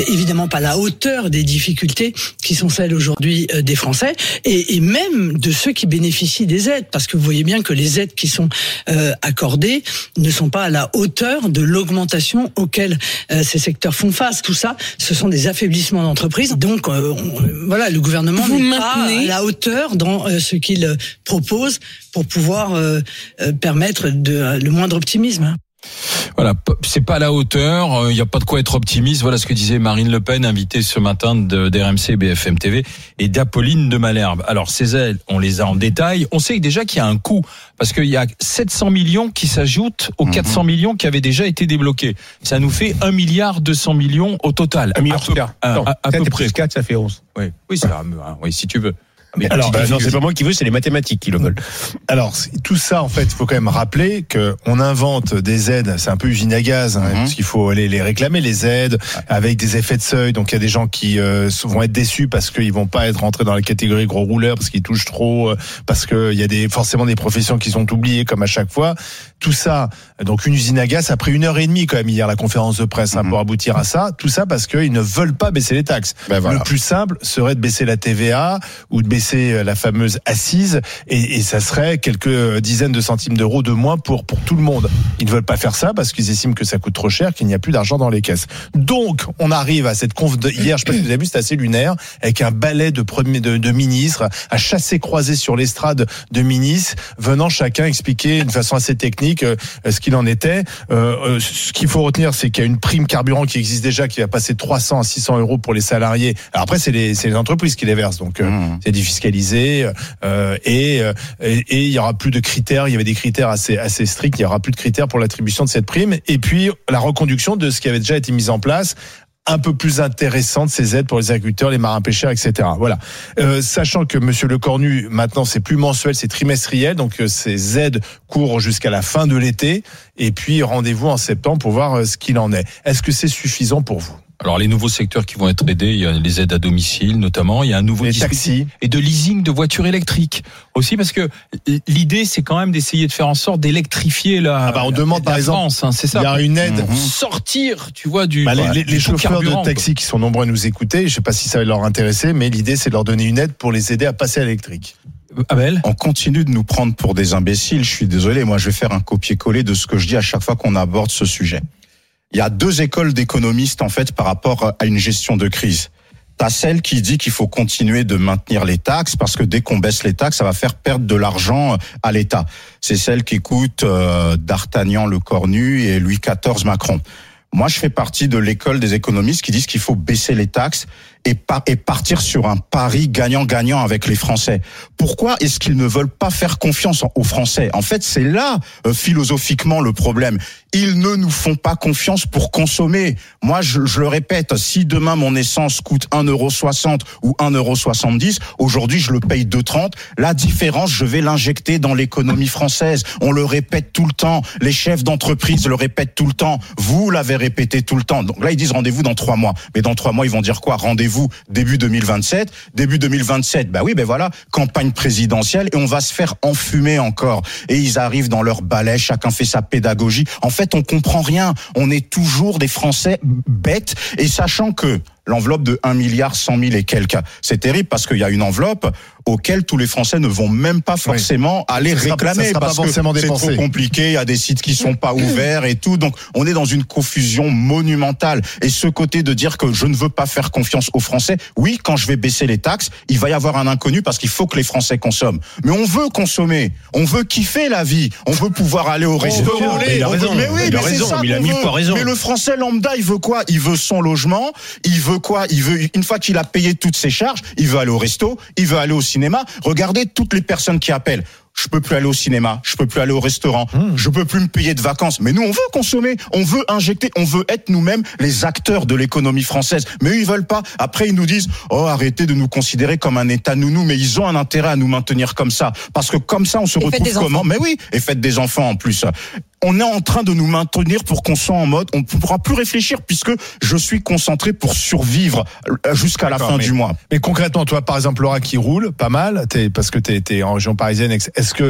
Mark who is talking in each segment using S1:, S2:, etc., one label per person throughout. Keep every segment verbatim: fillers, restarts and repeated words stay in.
S1: évidemment pas la hauteur des difficultés qui sont celles aujourd'hui des Français et, et même de ceux qui bénéficient des aides, parce que vous voyez bien que les aides qui sont euh, accordées ne sont pas à la hauteur de l'augmentation auquel euh, ces secteurs font face. Tout ça, ce sont des affaiblissements d'entreprises. Donc euh, on, voilà, le gouvernement
S2: vous
S1: n'est
S2: maintenez...
S1: pas à la hauteur dans euh, ce qu'il propose pour pouvoir euh, euh, permettre de, euh, le moindre optimisme.
S3: Voilà, c'est pas à la hauteur, il n'y a pas de quoi être optimiste. Voilà ce que disait Marine Le Pen, invitée ce matin de d'R M C, B F M T V, et d'Apolline de Malherbe. Alors ces aides, on les a en détail. On sait déjà qu'il y a un coût, parce qu'il y a sept cents millions qui s'ajoutent aux quatre cents millions qui avaient déjà été débloqués. Ça nous fait un milliard deux cents millions au total.
S4: un milliard
S3: à peu, à, à, à peu près.
S4: quatre, ça fait onze.
S3: Oui, oui, c'est vrai, oui, si tu veux.
S4: Mais alors, bah, non, c'est pas moi qui veux, c'est les mathématiques qui le veulent.
S5: Alors, tout ça, en fait, il faut quand même rappeler que on invente des aides, c'est un peu usine à gaz, hein, mm-hmm. parce qu'il faut aller les réclamer, les aides, avec des effets de seuil. Donc, il y a des gens qui euh, vont être déçus parce qu'ils vont pas être rentrés dans la catégorie gros rouleurs, parce qu'ils touchent trop, euh, parce qu'il y a des, forcément des professions qui sont oubliées, comme à chaque fois. Tout ça, donc une usine à gaz, après une heure et demie, quand même, hier, la conférence de presse, hein, mm-hmm. pour aboutir à ça. Tout ça parce qu'ils ne veulent pas baisser les taxes. Ben voilà. Le plus simple serait de baisser la T V A ou de baisser la fameuse assise, et, et ça serait quelques dizaines de centimes d'euros de moins pour pour tout le monde. Ils ne veulent pas faire ça parce qu'ils estiment que ça coûte trop cher, qu'il n'y a plus d'argent dans les caisses. Donc, on arrive à cette conf de hier, je sais pas si vous avez vu, c'était assez lunaire, avec un balai de premiers de, de ministres à chasser croisé sur l'estrade de ministres, venant chacun expliquer de façon assez technique euh, ce qu'il en était. Euh, euh, ce qu'il faut retenir, c'est qu'il y a une prime carburant qui existe déjà, qui va passer de trois cents à six cents euros pour les salariés. Alors après, c'est les c'est les entreprises qui les versent, donc euh, mmh. c'est défiscalisé. Euh, et, et, et il y aura plus de critères. Il y avait des critères assez assez stricts. Il y aura plus de critères pour l'attribution de cette prime. Et puis la reconduction de ce qui avait déjà été mis en place, un peu plus intéressante, ces aides pour les agriculteurs, les marins pêcheurs, et cetera. Voilà. Euh, sachant que Monsieur Lecornu, maintenant, c'est plus mensuel, c'est trimestriel, donc euh, ces aides courent jusqu'à la fin de l'été. Et puis rendez-vous en septembre pour voir euh, ce qu'il en est. Est-ce que c'est suffisant pour vous ?
S3: Alors les nouveaux secteurs qui vont être aidés, il y a les aides à domicile notamment, il y a un nouveau
S5: les taxis
S3: et de leasing de voitures électriques aussi, parce que l'idée c'est quand même d'essayer de faire en sorte d'électrifier la,
S5: ah bah on demande
S3: la
S5: par
S3: France,
S5: exemple,
S3: hein, c'est ça.
S5: Il y a une aide
S3: pour sortir, tu vois, du
S5: bah, les, les,
S3: du
S5: les chauffeurs
S3: carburant,
S5: de taxi
S3: quoi.
S5: Qui sont nombreux à nous écouter, je sais pas si ça va leur intéresser, mais l'idée c'est de leur donner une aide pour les aider à passer à l'électrique.
S3: Abel,
S6: on continue de nous prendre pour des imbéciles. Je suis désolé, moi je vais faire un copier-coller de ce que je dis à chaque fois qu'on aborde ce sujet. Il y a deux écoles d'économistes en fait par rapport à une gestion de crise. T'as celle qui dit qu'il faut continuer de maintenir les taxes parce que dès qu'on baisse les taxes, ça va faire perdre de l'argent à l'État. C'est celle qui écoute euh, D'Artagnan le Cornu et Louis quatorze Macron. Moi, je fais partie de l'école des économistes qui disent qu'il faut baisser les taxes et, par, et partir sur un pari gagnant-gagnant avec les Français. Pourquoi est-ce qu'ils ne veulent pas faire confiance aux Français ? En fait, c'est là, euh, philosophiquement, le problème. Ils ne nous font pas confiance pour consommer. Moi, je, je le répète, si demain mon essence coûte un euro soixante ou un euro soixante-dix, aujourd'hui, je le paye deux euros trente. La différence, je vais l'injecter dans l'économie française. On le répète tout le temps. Les chefs d'entreprise le répètent tout le temps. Vous l'avez répété tout le temps. Donc là, ils disent rendez-vous dans trois mois. Mais dans trois mois, ils vont dire quoi ? Rendez-vous début deux mille vingt-sept. Début deux mille vingt-sept, bah oui, ben voilà, campagne présidentielle et on va se faire enfumer encore. Et ils arrivent dans leur balai, chacun fait sa pédagogie. En fait, on comprend rien. On est toujours des Français bêtes et sachant que l'enveloppe de un milliard cent mille et quelques, c'est terrible parce qu'il y a une enveloppe auquel tous les Français ne vont même pas forcément oui. aller
S5: ça
S6: réclamer
S5: sera, ça
S6: parce que c'est trop compliqué, il y a des sites qui sont pas ouverts et tout, donc on est dans une confusion monumentale. Et ce côté de dire que je ne veux pas faire confiance aux Français, oui, quand je vais baisser les taxes, il va y avoir un inconnu parce qu'il faut que les Français consomment. Mais on veut consommer, on veut kiffer la vie, on veut pouvoir aller au resto.
S4: Oh, mais il a raison,
S6: mais oui,
S4: il a
S6: mais
S4: raison,
S6: c'est ça
S4: il a mille fois raison.
S6: Mais le Français lambda, il veut quoi ? Il veut son logement, il veut quoi ? Il veut, une fois qu'il a payé toutes ses charges, il veut aller au resto, il veut aller au cinéma. Regardez toutes les personnes qui appellent. Je peux plus aller au cinéma, je peux plus aller au restaurant, mmh. je peux plus me payer de vacances. Mais nous, on veut consommer, on veut injecter, on veut être nous-mêmes les acteurs de l'économie française. Mais eux, ils veulent pas. Après, ils nous disent, oh, arrêtez de nous considérer comme un État nounou. Mais ils ont un intérêt à nous maintenir comme ça. Parce que comme ça, on se et retrouve comment? Enfants. Mais oui, et faites des enfants en plus. On est en train de nous maintenir pour qu'on soit en mode, on ne pourra plus réfléchir puisque je suis concentré pour survivre jusqu'à la fin
S5: mais,
S6: du mois.
S5: Mais concrètement, toi, par exemple, Laura qui roule pas mal, t'es, parce que t'es, t'es en région parisienne, est-ce que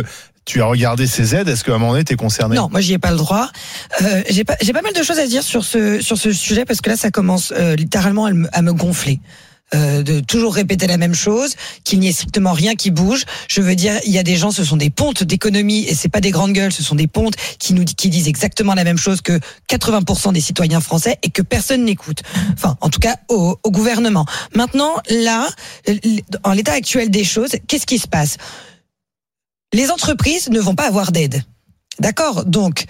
S5: tu as regardé ces aides. Est-ce qu'à un moment donné, t'es concerné?
S2: Non, moi j'y ai pas le droit. Euh, j'ai pas, j'ai pas mal de choses à dire sur ce sur ce sujet parce que là ça commence euh, littéralement à me, à me gonfler. Euh, de toujours répéter la même chose, qu'il n'y ait strictement rien qui bouge. Je veux dire, il y a des gens, ce sont des pontes d'économie et c'est pas des grandes gueules, ce sont des pontes qui nous qui disent exactement la même chose que quatre-vingts pour cent des citoyens français et que personne n'écoute. Enfin, en tout cas, au, au gouvernement. Maintenant, là, en l'état actuel des choses, qu'est-ce qui se passe? Les entreprises ne vont pas avoir d'aide. D'accord? Donc,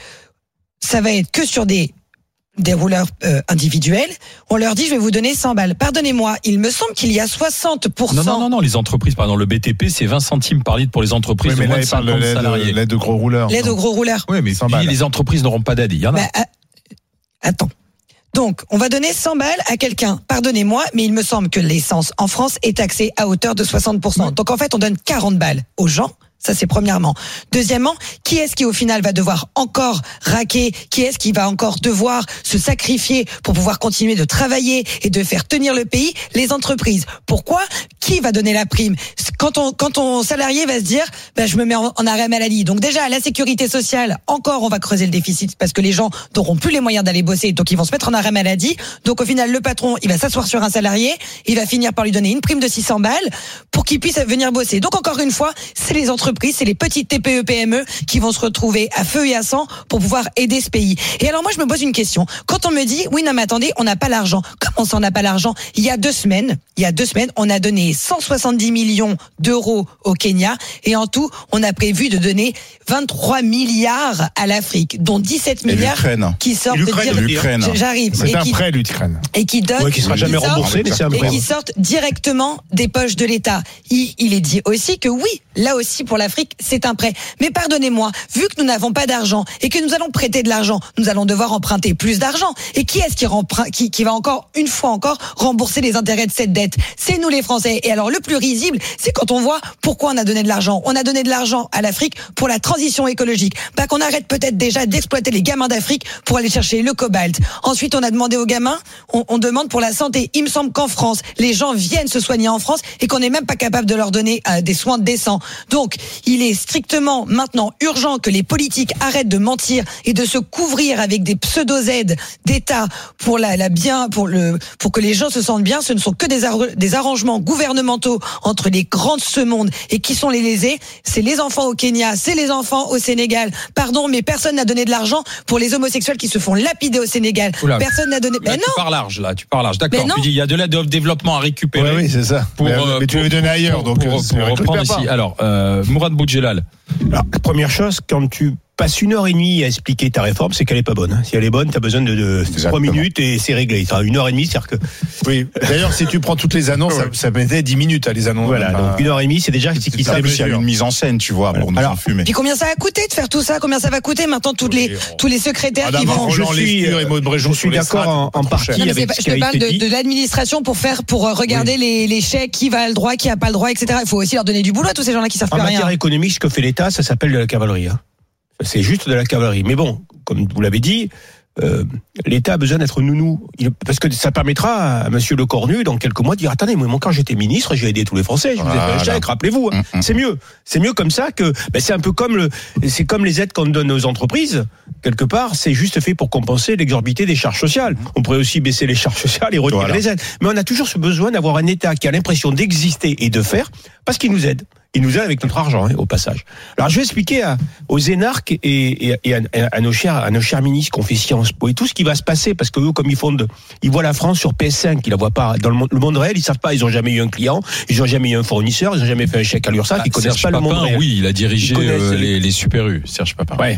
S2: ça va être que sur des des rouleurs euh, individuels, on leur dit je vais vous donner cent balles. Pardonnez-moi, il me semble qu'il y a soixante pour cent.
S3: Non, non, non, non, les entreprises, pardon, le B T P, c'est vingt centimes par litre pour les entreprises
S5: Oui, mais
S3: de moins
S5: là,
S3: de
S5: il parle de
S3: cinquante
S5: l'aide,
S3: salariés.
S5: l'aide de gros rouleurs.
S2: L'aide aux gros rouleurs.
S3: Oui, mais
S5: cent
S3: puis,
S5: balles.
S3: les entreprises n'auront pas d'aide. Il y en a.
S2: Bah, euh, attends. Donc, on va donner cent balles à quelqu'un. Pardonnez-moi, mais il me semble que l'essence en France est taxée à hauteur de soixante pour cent. Donc, en fait, on donne quarante balles aux gens. Ça, c'est premièrement. Deuxièmement, qui est-ce qui, au final, va devoir encore raquer? Qui est-ce qui va encore devoir se sacrifier pour pouvoir continuer de travailler et de faire tenir le pays? Les entreprises. Pourquoi? Qui va donner la prime? Quand on, quand ton salarié va se dire, ben, je me mets en, en arrêt maladie. Donc, déjà, la sécurité sociale, encore, on va creuser le déficit parce que les gens n'auront plus les moyens d'aller bosser. Donc, ils vont se mettre en arrêt maladie. Donc, au final, le patron, il va s'asseoir sur un salarié. Il va finir par lui donner une prime de six cents balles pour qu'il puisse venir bosser. Donc, encore une fois, c'est les entreprises, c'est les petites T P E P M E qui vont se retrouver à feu et à sang pour pouvoir aider ce pays. Et alors moi je me pose une question. Quand on me dit oui non mais attendez, on n'a pas l'argent. Comment ça on n'a pas l'argent? Il y a deux semaines, il y a deux semaines, on a donné cent soixante-dix millions d'euros au Kenya et en tout, on a prévu de donner vingt-trois milliards à l'Afrique, dont dix-sept milliards qui sortent de dire
S6: l'Ukraine.
S2: J'arrive.
S5: C'est
S2: et
S5: un
S2: qui,
S5: prêt, l'Ukraine.
S2: et qui donne
S4: Ouais, qui sera jamais
S2: qui sortent-
S4: remboursé, mais c'est un
S2: et
S4: prêt.
S2: qui sortent directement des poches de l'État. Il, il est dit aussi que oui, là aussi pour l'Afrique, c'est un prêt. Mais pardonnez-moi, vu que nous n'avons pas d'argent et que nous allons prêter de l'argent, nous allons devoir emprunter plus d'argent. Et qui est-ce qui, remprunt, qui, qui va encore, une fois encore, rembourser les intérêts de cette dette? C'est nous les Français. Et alors le plus risible, c'est quand on voit pourquoi on a donné de l'argent. On a donné de l'argent à l'Afrique pour la transition écologique. Bah qu'on arrête peut-être déjà d'exploiter les gamins d'Afrique pour aller chercher le cobalt. Ensuite, on a demandé aux gamins, on, on demande pour la santé. Il me semble qu'en France, les gens viennent se soigner en France et qu'on n'est même pas capable de leur donner euh, des soins décents. Donc, il est strictement maintenant urgent que les politiques arrêtent de mentir et de se couvrir avec des pseudo-aides d'État pour la, la bien, pour le, pour que les gens se sentent bien. Ce ne sont que des, ar- des arrangements gouvernementaux entre les grands de ce monde. Et qui sont les lésés? C'est les enfants au Kenya, c'est les enfants au Sénégal. Pardon, mais personne n'a donné de l'argent pour les homosexuels qui se font lapider au Sénégal.
S3: Oula.
S2: Personne n'a donné.
S3: Là,
S2: Mais
S3: tu
S2: non.
S3: pars large, là, tu pars large. D'accord.
S2: Mais non.
S3: Tu dis, il y a de l'aide au développement à récupérer.
S5: Oui, oui, c'est ça.
S3: Pour,
S5: mais,
S3: euh,
S5: mais tu
S3: pour-
S5: veux donner ailleurs,
S3: pour-
S5: donc
S3: pour,
S5: euh,
S3: pour
S5: c'est-
S3: reprendre
S5: récupère
S3: ici.
S5: pas.
S3: Alors, euh, Mourad Boudjelal.
S4: Alors, la première chose, quand tu passes une heure et demie à expliquer ta réforme, c'est qu'elle est pas bonne. Si elle est bonne, tu as besoin de, de trois
S6: Exactement.
S4: minutes et c'est réglé. T'as une heure et demie, c'est-à-dire que
S5: Oui. D'ailleurs, si tu prends toutes les annonces, ça, ça mettait dix minutes à les annonces.
S4: voilà,
S5: Enfin,
S4: donc une heure et demie, c'est déjà ce
S5: c'est
S4: qui
S5: ça.
S6: Et
S4: savent.
S6: puis, il y a une mise en scène, tu vois, pour nous
S4: Alors,
S6: enfumer.
S2: Puis combien ça a coûté de faire tout ça? Combien ça va coûter maintenant toutes les, tous les secrétaires
S5: Adam
S2: qui vont.
S5: Roland
S4: je suis,
S5: Lescure et Maud Bréjon
S4: je suis
S5: sur les
S4: d'accord
S5: strates,
S4: en-
S5: pas
S4: en
S5: trop
S4: partie
S5: cher.
S2: Non, mais
S4: avec
S2: c'est pas-
S4: ce
S2: je
S4: qui a
S2: te parle
S4: été
S2: de,
S4: dit.
S2: de l'administration pour faire, pour euh, regarder les, les chèques, qui va le droit, qui a pas le droit, et cetera. Il faut aussi leur donner du boulot à tous ces gens-là qui servent
S4: En
S2: plus à
S4: matière
S2: rien.
S4: économique, ce que fait l'État, ça s'appelle de la cavalerie. Hein. C'est juste de la cavalerie. Mais bon, comme vous l'avez dit, euh, l'État a besoin d'être nounou. Il- parce que ça permettra à Monsieur Le Cornu, dans quelques mois, de dire attendez, moi, quand j'étais ministre, j'ai aidé tous les Français, je vous ai fait un
S6: Voilà.
S4: chèque, rappelez-vous. Hein.
S6: Mm, mm.
S4: C'est mieux. C'est mieux comme ça que. Ben, c'est un peu comme le. C'est comme les aides qu'on donne aux entreprises. Quelque part, c'est juste fait pour compenser l'exorbité des charges sociales. On pourrait aussi baisser les charges sociales et retirer
S6: Voilà.
S4: les aides. Mais on a toujours ce besoin d'avoir un État qui a l'impression d'exister et de faire parce qu'il nous aide. Il nous aide avec notre argent, hein, au passage. Alors, je vais expliquer à, aux énarques et, et, et à, à nos chers, à nos chers ministres qui ont fait Sciences Po et tout ce qui va se passer, parce que eux, comme ils font de, ils voient la France sur P S cinq, ils la voient pas dans le monde, le monde réel, ils savent pas, ils ont jamais eu un client, ils ont jamais eu un fournisseur, ils ont jamais fait un chèque à l'URSSAF,
S3: Ah,
S4: ils connaissent
S3: Serge
S4: pas le monde
S3: Papin,
S4: réel.
S3: oui, il a dirigé
S4: Ils connaissent
S3: euh,
S4: les-
S3: les, les Super U, Serge Papin.
S4: Ouais.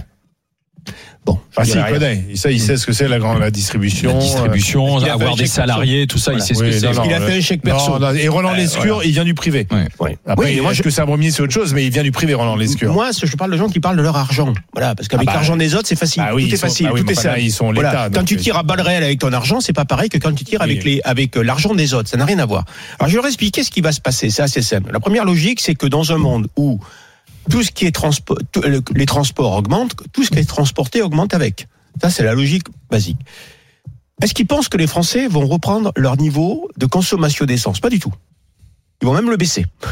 S4: Bon.
S5: Ah,
S4: je
S5: si, il
S4: dirais rien.
S5: connaît. Ça, il sait ce que c'est la grande la distribution.
S3: La distribution,
S4: Est-ce qu'il a fait
S3: avoir
S4: un
S3: des
S4: chèque
S3: salariés, tout ça,
S4: Voilà.
S3: il sait ce
S5: Oui,
S3: que c'est.
S5: non,
S4: Est-ce qu'il a
S5: non,
S4: fait un chèque perso
S5: Non, non, et Roland
S4: Euh,
S5: Lescure,
S4: voilà.
S5: il vient du privé.
S3: Ouais.
S4: Ouais.
S5: Après,
S4: Oui, moi,
S5: est-ce
S4: je-
S5: que c'est un premier ministre, c'est autre chose, mais il vient du privé, Roland Lescure.
S4: Moi, ce- je parle de gens qui parlent de leur argent. Voilà, parce qu'avec
S5: Ah bah,
S4: l'argent des autres, c'est facile.
S5: bah oui,
S4: tout
S5: ils
S4: est
S5: sont-
S4: facile,
S5: bah oui,
S4: tout
S5: mais
S4: est
S5: enfin, là,
S4: simple.
S5: ils sont
S4: Voilà.
S5: l'État,
S4: Quand
S5: donc,
S4: tu
S5: euh,
S4: tires à balles réelles avec ton argent, c'est pas pareil que quand tu tires avec
S5: Oui.
S4: les, avec euh, l'argent des autres. Ça n'a rien à voir. Alors, je vais leur expliquer ce qui va se passer. C'est assez simple. La première logique, c'est que dans un monde où tout ce qui est transport, tout- le- les transports augmentent, tout ce qui est transporté augmente avec. Ça, c'est la logique basique. Est-ce qu'ils pensent que les Français vont reprendre leur niveau de consommation d'essence? Pas du tout. Ils vont même le baisser.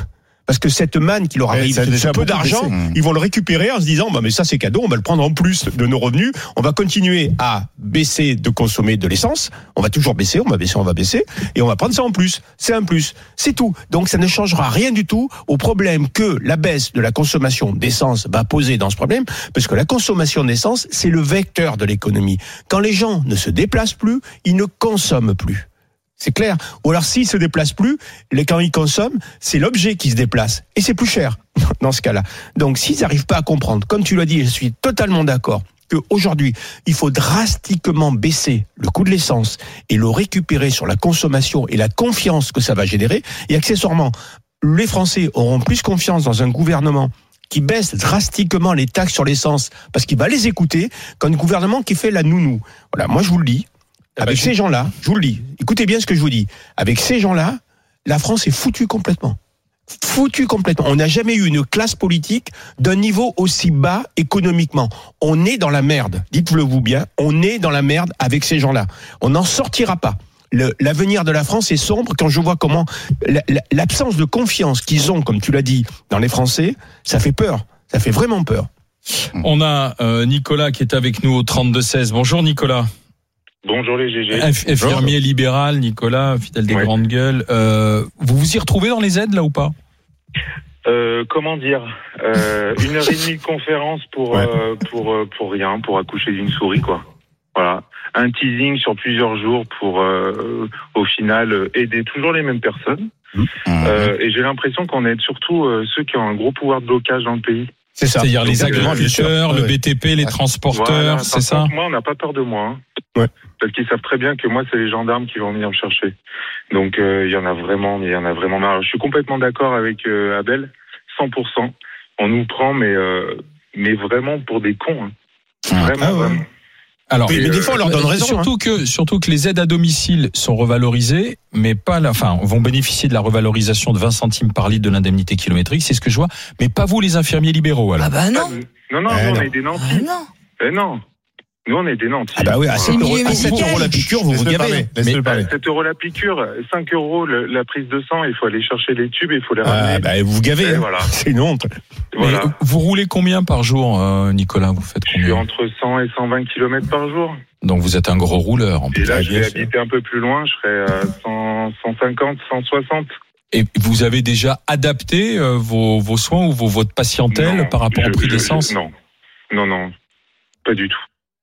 S4: Parce que cette manne qui leur
S5: Mais
S4: arrive,
S5: ça a
S4: ce
S5: déjà
S4: peu
S5: beaucoup
S4: d'argent,
S5: baissé.
S4: ils vont le récupérer en se disant, bah, mais ça c'est cadeau, on va le prendre en plus de nos revenus, on va continuer à baisser de consommer de l'essence, on va toujours baisser, on va baisser, on va baisser, et on va prendre ça en plus. C'est un plus. C'est tout. Donc ça ne changera rien du tout au problème que la baisse de la consommation d'essence va poser dans ce problème, parce que la consommation d'essence, c'est le vecteur de l'économie. Quand les gens ne se déplacent plus, ils ne consomment plus. C'est clair. Ou alors, s'ils se déplacent plus, les, quand ils consomment, c'est l'objet qui se déplace. Et c'est plus cher, dans ce cas-là. Donc, s'ils n'arrivent pas à comprendre, comme tu l'as dit, je suis totalement d'accord, qu'aujourd'hui, il faut drastiquement baisser le coût de l'essence et le récupérer sur la consommation et la confiance que ça va générer. Et accessoirement, les Français auront plus confiance dans un gouvernement qui baisse drastiquement les taxes sur l'essence parce qu'il va les écouter qu'un gouvernement qui fait la nounou. Voilà, moi je vous le dis. Avec ces gens-là, je vous le dis, écoutez bien ce que je vous dis, avec ces gens-là, la France est foutue complètement. Foutue complètement. On n'a jamais eu une classe politique d'un niveau aussi bas économiquement. On est dans la merde, dites-le vous bien, on est dans la merde avec ces gens-là. On n'en sortira pas. Le, l'avenir de la France est sombre quand je vois comment la, la, l'absence de confiance qu'ils ont, comme tu l'as dit, dans les Français, ça fait peur. Ça fait vraiment peur.
S3: On a euh, Nicolas qui est avec nous au trente-deux seize. Bonjour Nicolas.
S7: Bonjour les G G.
S3: Inf- infirmier libéral, Nicolas, fidèle des
S7: Ouais.
S3: grandes gueules. Euh, vous vous y retrouvez dans les aides là ou pas?
S7: Euh, comment dire euh, Une heure et demie de conférence pour
S5: Ouais.
S7: euh, pour euh, pour rien, pour accoucher d'une souris quoi. Voilà. Un teasing sur plusieurs jours pour euh, au final euh, aider toujours les mêmes personnes.
S6: Mmh.
S7: Euh, et j'ai l'impression qu'on aide surtout euh, ceux qui ont un gros pouvoir de blocage dans le pays.
S4: C'est ça.
S3: C'est-à-dire les
S7: Donc, euh,
S3: agriculteurs,
S5: bien sûr.
S3: le B T P, les transporteurs,
S7: Voilà,
S3: c'est
S7: par
S3: ça?
S7: contre, moi, on n'a pas peur de moi. Hein.
S4: Ouais.
S7: Parce qu'ils savent très bien que moi, c'est les gendarmes qui vont venir me chercher. Donc, euh, il y en a vraiment, mais il y en a vraiment marre. Je suis complètement d'accord avec euh, Abel, cent pour cent. On nous prend, mais euh, mais vraiment pour des cons. Hein. Vraiment,
S4: Ah ouais.
S7: vraiment.
S3: Alors,
S4: Mais, mais des fois, on leur donne raison.
S3: Surtout que, surtout que les aides à domicile sont revalorisées, mais pas la, enfin, vont bénéficier de la revalorisation de vingt centimes par litre de l'indemnité kilométrique, c'est ce que je vois, mais pas vous les infirmiers libéraux, alors.
S2: Ah bah non.
S7: Non, non,
S4: Eh
S7: nous,
S4: non.
S7: on est des
S2: Ah
S7: nantis.
S2: non.
S7: Eh non. Nous, on est des nantis.
S4: Ah bah oui, à sept euros,
S2: milieu
S4: à sept
S2: médical.
S4: euros la piqûre, vous vous
S5: Laisse-le
S4: gavez.
S5: parler. Laisse-le
S3: Mais-
S5: parler.
S7: sept euros la piqûre, cinq euros le- la prise de sang, il faut aller chercher les tubes et il faut les ramener.
S4: Ah bah vous vous gavez.
S7: Et
S4: hein.
S7: voilà.
S4: C'est une honte.
S7: Voilà.
S3: Mais vous roulez combien par jour, euh, Nicolas? Vous faites
S7: Je suis
S3: combien?
S7: entre cent et cent vingt kilomètres par jour.
S3: Donc vous êtes un gros rouleur, en
S7: Et
S3: plus.
S7: là, je vais
S4: bien sûr.
S7: habiter un peu plus loin, je serai à cent, cent cinquante, cent soixante.
S3: Et vous avez déjà adapté euh, vos, vos soins ou vos, votre patientèle
S7: Non,
S3: par rapport
S7: je-
S3: au prix
S7: je-
S3: d'essence?
S7: je- Non, non, non, pas du tout.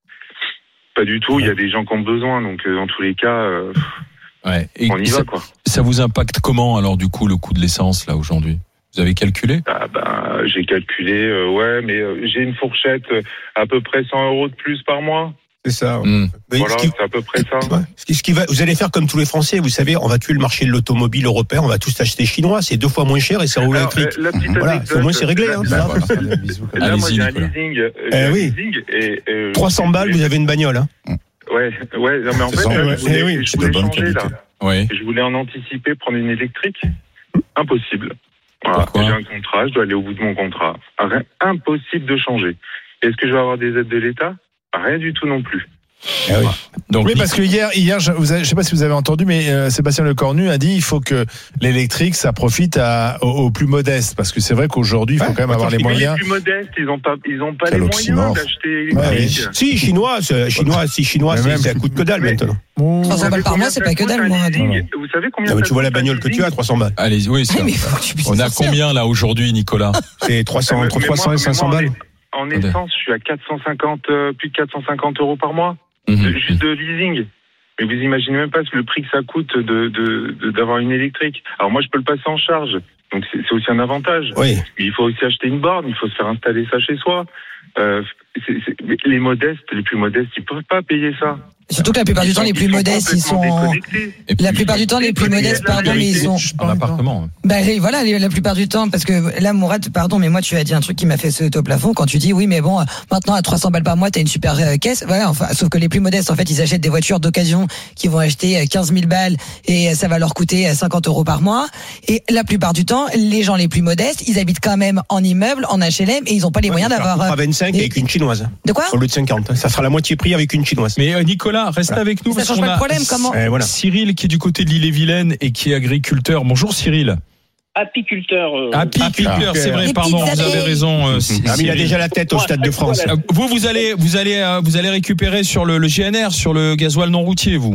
S7: Pas du tout, il y a des gens qui ont besoin, donc euh, dans tous les cas, euh,
S3: Ouais. Et
S7: on y
S3: ça,
S7: va quoi.
S3: ça vous impacte comment alors du coup le coût de l'essence là aujourd'hui? Vous avez calculé?
S7: Ah, bah, j'ai calculé, euh, ouais, mais euh, j'ai une fourchette euh, à peu près cent euros de plus par mois.
S4: C'est ça.
S3: Hmm.
S4: Mais
S7: Voilà,
S4: ce qui-
S7: c'est à peu près ça.
S4: Ouais. Ce qui, ce qui va, vous allez faire comme tous les Français, vous savez, on va tuer le marché de l'automobile européen, on va tous acheter chinois, c'est deux fois moins cher et ça roule
S7: Alors,
S4: électrique.
S7: euh, la petite
S4: Voilà,
S7: anecdote,
S4: au moins c'est réglé.
S7: là,
S4: Hein,
S7: là,
S4: ça.
S7: là, moi,
S3: Allez-y,
S7: j'ai un
S3: Nicolas.
S7: leasing, euh, j'ai
S4: Eh
S7: un
S4: oui.
S7: leasing et, euh,
S4: trois cents balles, vous avez une bagnole. Hein.
S7: Ouais, ouais, non, mais en
S6: C'est
S7: fait,
S6: ça,
S7: là,
S6: ouais.
S7: je voulais,
S4: Eh oui,
S7: je
S6: c'est de
S7: voulais
S6: bonne
S7: changer,
S6: qualité.
S7: là.
S3: Oui.
S7: Et je voulais en anticiper, prendre une électrique. Impossible. Voilà.
S3: Pourquoi
S7: J'ai un contrat, je dois aller au bout de mon contrat. Rien- Impossible de changer. Est-ce que je vais avoir des aides de l'État? Rien du tout non plus.
S4: Eh oui.
S3: Donc
S5: Oui, parce que hier, hier, je, vous avez- je sais pas si vous avez entendu, mais euh, Sébastien Lecornu a dit il faut que l'électrique ça profite à, aux, aux plus modestes, parce que c'est vrai qu'aujourd'hui il faut
S4: Ouais,
S5: quand même avoir les
S7: Mais
S5: moyens.
S7: les plus modestes, ils n'ont pas, ils ont pas
S6: Quel
S7: les
S6: oxymore.
S7: moyens d'acheter
S5: Ouais,
S7: électrique.
S4: Si, chinois, c'est- chinois, si chinois,
S5: Mais
S4: c'est,
S5: même-
S4: ça coûte que dalle
S7: Mais-
S4: maintenant.
S5: Bon,
S2: trois cents balles par mois, c'est pas que dalle, moi.
S7: Vous savez combien
S4: Non, mais
S7: ça
S4: tu vois la
S7: coûte un
S4: bagnole que tu
S7: leasing
S4: as, trois cents balles.
S3: allez, oui, c'est
S2: Ouais, mais faut que tu puisses
S3: on a
S2: sortir.
S3: combien là aujourd'hui, Nicolas?
S4: C'est trois cents,
S7: Mais
S4: entre
S7: moi-
S4: trois cents et
S7: mais
S4: cinq cents
S7: moi, en
S4: balles.
S7: est- En essence, je suis à quatre cent cinquante, euh, plus de quatre cent cinquante euros par mois,
S3: Mhm.
S7: de- juste de leasing. Mais vous imaginez même pas le prix que ça coûte de, de, de- d'avoir une électrique. Alors moi, je peux le passer en charge, donc c'est, c'est aussi un avantage.
S4: Oui.
S7: Mais il faut aussi acheter une borne, il faut se faire installer ça chez soi. Euh, c'est, c'est, les modestes, les plus modestes, ils peuvent pas payer ça.
S2: Surtout que la plupart du temps, les plus modestes, ils sont.
S7: déconnectés.
S3: Et puis,
S2: La plupart du temps, les plus modestes, pardon, mais ils ont.
S3: en appartement.
S2: Bah oui, voilà, les- la plupart du temps, parce que là, Mourad, pardon, mais moi, tu as dit un truc qui m'a fait sauter au plafond quand tu dis, oui, mais bon, euh, maintenant, à trois cents balles par mois, t'as une super euh, caisse. Voilà, enfin, sauf que les plus modestes, en fait, ils achètent des voitures d'occasion qui vont acheter euh, quinze mille balles et euh, ça va leur coûter euh, cinquante euros par mois. Et la plupart du temps, les gens les plus modestes, ils habitent quand même en immeuble, en H L M et ils ont pas les moyens d'avoir.
S4: À
S2: euh,
S4: vingt-cinq
S2: des-
S4: avec une chinoise.
S2: De quoi?
S4: Au lieu de cinquante. Ça sera la moitié prix avec une chinoise.
S3: Mais euh, Nicolas, reste
S4: Voilà.
S3: avec nous.
S2: Ça
S3: parce
S2: change
S3: qu'on
S2: pas le
S3: a
S2: problème, comment-
S4: Eh, voilà.
S3: Cyril qui est du côté de l'Ille-et-Vilaine et qui est agriculteur. Bonjour Cyril.
S8: apiculteur. Euh,
S3: Apiculteur, c'est vrai,
S2: Les
S3: pardon,
S2: petites
S3: vous avez
S2: abeilles.
S3: raison. euh, si-
S4: Ah, mais il a
S3: Cyril.
S4: déjà la tête au Stade de France.
S3: Euh, Vous, vous allez, vous allez, euh, vous allez récupérer sur le, le G N R, sur le gasoil non routier, vous?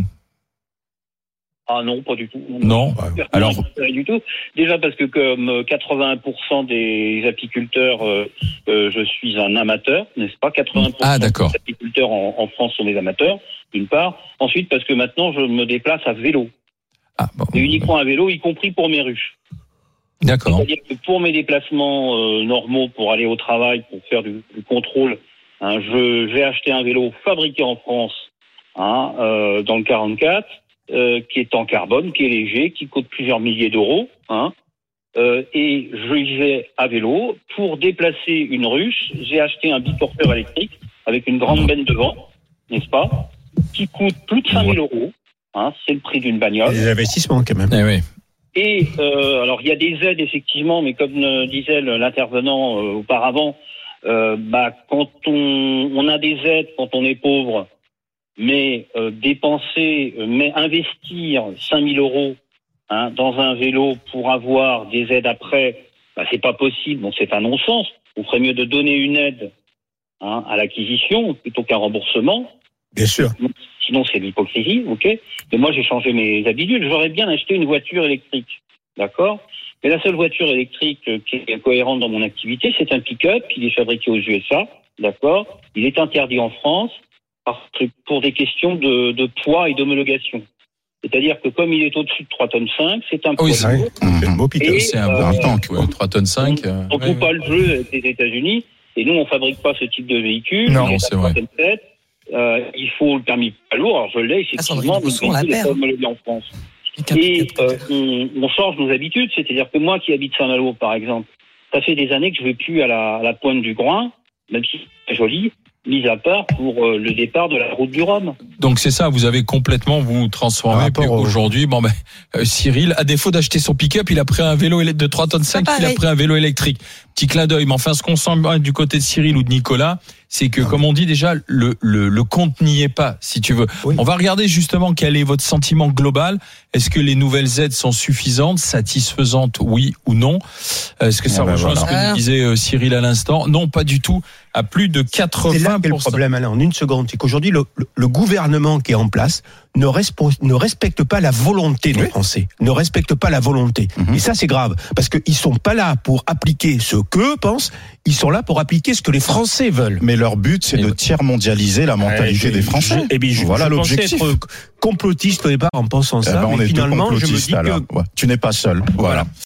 S8: Ah non, pas du tout.
S3: Non. Alors,
S8: Pas du tout. Déjà parce que comme quatre-vingts pour cent des apiculteurs, euh, euh, je suis un amateur, n'est-ce pas? quatre-vingts pour cent
S3: ah, d'accord.
S8: des apiculteurs en, en France sont des amateurs, d'une part. Ensuite, parce que maintenant, je me déplace à vélo.
S3: Ah, bon.
S8: Et uniquement à vélo, y compris pour mes ruches.
S3: D'accord.
S8: C'est-à-dire que pour mes déplacements euh, normaux, pour aller au travail, pour faire du, du contrôle, hein, je j'ai acheté un vélo fabriqué en France, hein, euh, dans le quarante-quatre, euh, qui est en carbone, qui est léger, qui coûte plusieurs milliers d'euros, hein, euh, et je y vais à vélo. Pour déplacer une ruche, j'ai acheté un biporteur électrique avec une grande benne devant, n'est-ce pas, qui coûte plus de cinq mille euros. Hein, c'est le prix d'une bagnole.
S4: Des investissements quand même.
S3: Eh oui.
S8: Et euh, alors il y a des aides effectivement, mais comme euh, disait l'intervenant euh, auparavant, euh, bah quand on, on a des aides quand on est pauvre, mais euh, dépenser, euh, mais investir cinq mille euros hein, dans un vélo pour avoir des aides après, bah, c'est pas possible. Donc c'est un non-sens. On ferait mieux de donner une aide hein, à l'acquisition plutôt qu'un remboursement.
S4: Bien sûr.
S8: Sinon, c'est de l'hypocrisie, ok. Mais moi, j'ai changé mes habitudes. J'aurais bien acheté une voiture électrique, d'accord. Mais la seule voiture électrique qui est cohérente dans mon activité, c'est un pick-up. Il est fabriqué aux U S A, d'accord. Il est interdit en France parce que pour des questions de, de poids et d'homologation. C'est-à-dire que comme il est au-dessus de trois tonnes cinq, c'est un poids
S3: Oui, c'est
S8: lourd.
S4: C'est un beau pick-up.
S8: Et,
S3: C'est un
S8: euh,
S3: bon tank, ouais, trois tonnes cinq.
S8: On
S3: euh,
S8: ne
S3: ouais,
S8: joue pas
S3: ouais.
S8: le jeu avec les États-Unis. Et nous, on fabrique pas ce type de véhicule.
S3: Non,
S8: Il est à
S3: c'est
S8: trois
S3: vrai.
S8: tonnes sept. Euh, il faut le permis poids lourd. Alors je l'ai
S2: Ah, Sandrine
S8: effectivement, mais
S2: Rousseau, on la
S8: le véhicule est
S2: perd.
S8: pas homologué en France. Et euh, on, on change nos habitudes, c'est-à-dire que moi qui habite Saint-Malo, par exemple, ça fait des années que je vais plus à la, à la pointe du Groin, même si c'est joli, mis à part pour euh, le départ de la route du Rhum.
S3: Donc c'est ça, vous avez complètement vous transformé.
S4: Par rapport
S3: Puis
S4: au-
S3: aujourd'hui, bon ben euh, Cyril, à défaut d'acheter son pick-up, il a pris un vélo élect- de trois tonnes cinq,
S2: Ah,
S3: il a
S2: pareil.
S3: pris un vélo électrique. Petit clin d'œil, mais enfin ce qu'on sent du côté de Cyril ou de Nicolas, c'est que comme on dit déjà, le le, le compte n'y est pas, si tu veux.
S4: Oui.
S3: On va regarder justement quel est votre sentiment global. Est-ce que les nouvelles aides sont suffisantes, satisfaisantes, oui ou non? Est-ce que ça
S6: Ah ben
S3: rejoint
S6: voilà.
S3: ce que nous disait euh, Cyril à l'instant? Non, pas du tout. À plus de
S4: C'est là
S3: quatre-vingts
S4: qu'est le
S3: pour cent.
S4: problème, Alain, en une seconde. C'est qu'aujourd'hui, le, le, le gouvernement qui est en place ne, respo- ne respecte pas la volonté des
S6: Oui.
S4: Français, ne respecte pas la volonté.
S6: Mhm.
S4: Et ça, c'est grave, parce qu'ils sont pas là pour appliquer ce qu'eux pensent, ils sont là pour appliquer ce que les Français veulent.
S6: Mais leur but, c'est
S3: Et-
S6: de tiers-mondialiser la mentalité
S4: Ouais,
S6: des
S4: je-
S6: Français.
S4: je- eh bien, je,
S6: Voilà
S4: je pensais
S6: l'objectif.
S4: être complotiste au départ en pensant
S6: Eh
S4: ça,
S6: ben, on
S4: mais
S6: est deux
S4: finalement, je me
S6: complotistes,
S4: dis que
S6: alors. Ouais. Tu n'es pas seul. Voilà.